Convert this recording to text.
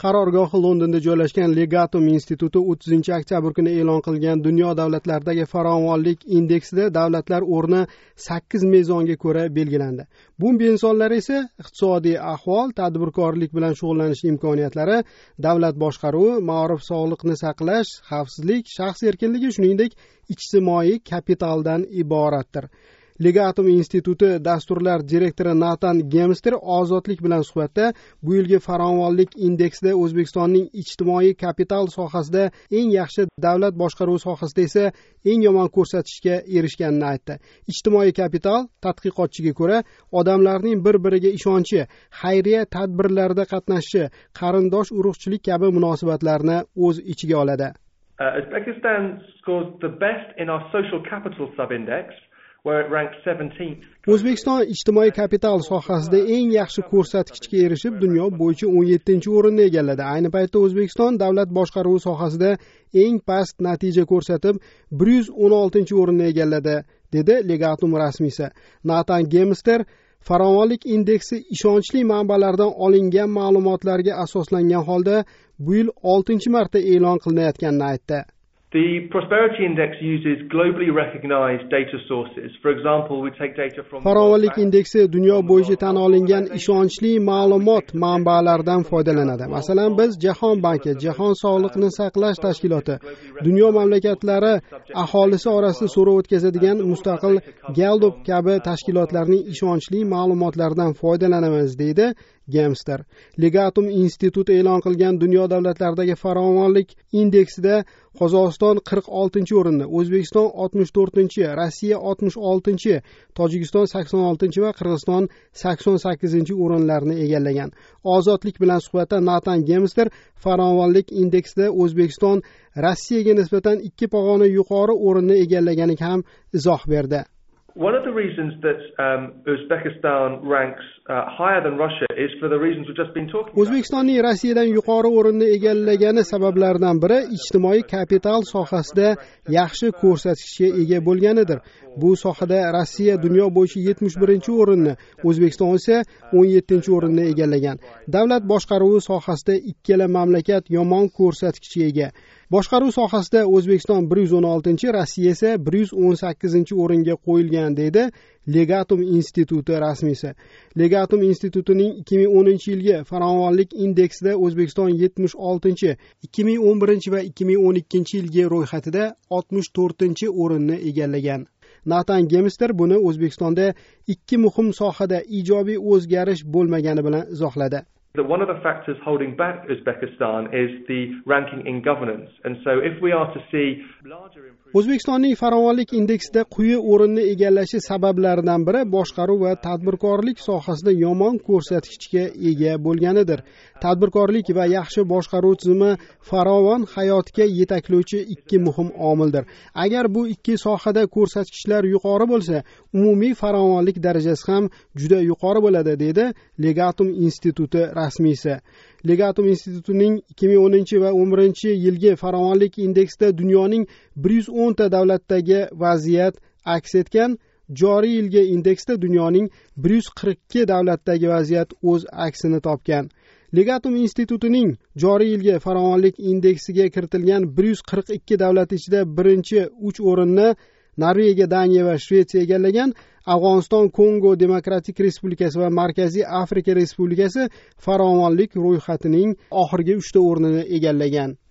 qarorgohi Londonda joylashgan Legatum instituti 30 oktyabr kuni e'lon qilgan dunyo davlatlaridagi farovonlik indeksida davlatlar o'rni 8 mezonga ko'ra belgilandi. Bu mezonlar esa iqtisodiy ahvol, tadbirkorlik bilan shug'ullanish imkoniyatlari, davlat boshqaruvi, ma'rif, sog'liqni saqlash, xavfsizlik, shaxs erkinligi, shuningdek ijtimoiy kapitaldan iboratdir. Legatum instituti dasturlar direktori Nathan Gemster ozodlik bilan suhbatda bu yilgi farovonlik indeksida O'zbekistonning ijtimoiy kapital sohasida eng yaxshi, davlat boshqaruvi sohasida esa eng yomon ko'rsatishga erishganini aytdi. Ijtimoiy kapital, tadqiqotchiga ko'ra, odamlarning bir-biriga ishonchi, xayriya tadbirlarida qatnashishi, qarindosh urug'chilik kabi munosabatlarni o'z ichiga oladi. Uzbekistan scores the best in our social capital sub-index, where it ranks 17th. O'zbekiston ijtimoiy kapital sohasida eng yaxshi ko'rsatkichga erishib, dunyo bo'yicha 17-o'rinni egalladi. Ayni paytda O'zbekiston davlat boshqaruvi sohasida eng past natija ko'rsatib, 116-o'rinni egalladi, dedi Legatum rasmiysi. Nathan Gemster farovonlik indeksi ishonchli manbalardan olingan ma'lumotlarga asoslangan holda bu yil 6-marta e'lon qilinayotganini aytdi. The Prosperity Index uses globally recognized data sources. For example, we take data from Farovonlik indeksi dunyo bo'yicha tan olingan ishonchli ma'lumot manbalaridan foydalanadi. Masalan, biz Jahon banki, Jahon sog'liqni saqlash tashkiloti, dunyo mamlakatlari aholisi orasida so'rov o'tkazadigan mustaqil Gallup kabi tashkilotlarning ishonchli ma'lumotlaridan foydalanamiz, deydi Gemster. Legatum instituti e'lon qilgan dunyo davlatlaridagi farovonlik indeksida Qozog'iston 46-o'rinni, O'zbekiston 64-chi, Rossiya 66-chi, Tojikiston 86-chi va Qirg'iziston 88-o'rinlarni egallagan. Ozodlik bilan suhbatda Nathan Gemster farovonlik indeksida O'zbekiston Rossiyaga nisbatan 2 pog'ona yuqori o'rinni egallaganiga ham izoh berdi. One of the reasons that Uzbekistan ranks higher than Russia is for the reasons we've just been talking about. O'zbekistonning Rossiyadan yuqori o'rinni egallagani sabablaridan biri ijtimoiy kapital sohasida yaxshi ko'rsatkichga ega bo'lganidir. Bu sohada Rossiya dunyo bo'yicha 71-o'rinni, O'zbekiston esa 17-o'rinni egallagan. Davlat boshqaruvi sohasida ikkala mamlakat yomon ko'rsatkichga ega. Boshqaruv sohasida O'zbekiston 116-chi, Rossiya esa 118-o'ringa qo'yilgan, deydi Legatum instituti rasmiysi. Legatum institutining 2010-yilgi farovonlik indeksida O'zbekiston 76-chi, 2011 va 2012-yilgi ro'yxatida 64-o'rinni egallagan. Nathan Gemster buni O'zbekistonda ikki muhim sohada ijobiy o'zgarish bo'lmagani bilan izohladi. One of the factors holding back Uzbekistan is the ranking in governance. And so if we are to see larger improvements... O'zbekistonning farovonlik indeksida quyi o'rinni egallashi sabablaridan biri boshqaruv va tadbirkorlik sohasida yomon ko'rsatkichga ega bo'lganidir. Tadbirkorlik va yaxshi boshqaruv tizimi farovon hayotga yetaklovchi ikki muhim omildir. Agar bu ikki sohada ko'rsatkichlar yuqori bo'lsa, umumiy farovonlik darajasi ham juda yuqori bo'ladi, dedi Legatum instituti rasmiysi. Legatum institutining 2010 va 2011-yilgi farovonlik indeksida dunyoning 110 ta davlatdagi vaziyat aks etgan. Joriy yilgi indeksda dunyoning 142 davlatdagi vaziyat o'z aksini topgan. Legatum institutining joriy yilgi farovonlik indeksiga kiritilgan 142 davlat ichida birinchi 3 o'rinni Norvegiya, Daniya va Shvetsiya egallagan. Afg'oniston, Kongo Demokratik Respublikasi va Markaziy Afrika Respublikasi farovonlik ro'yxatining oxirgi 3 ta o'rnini egallagan.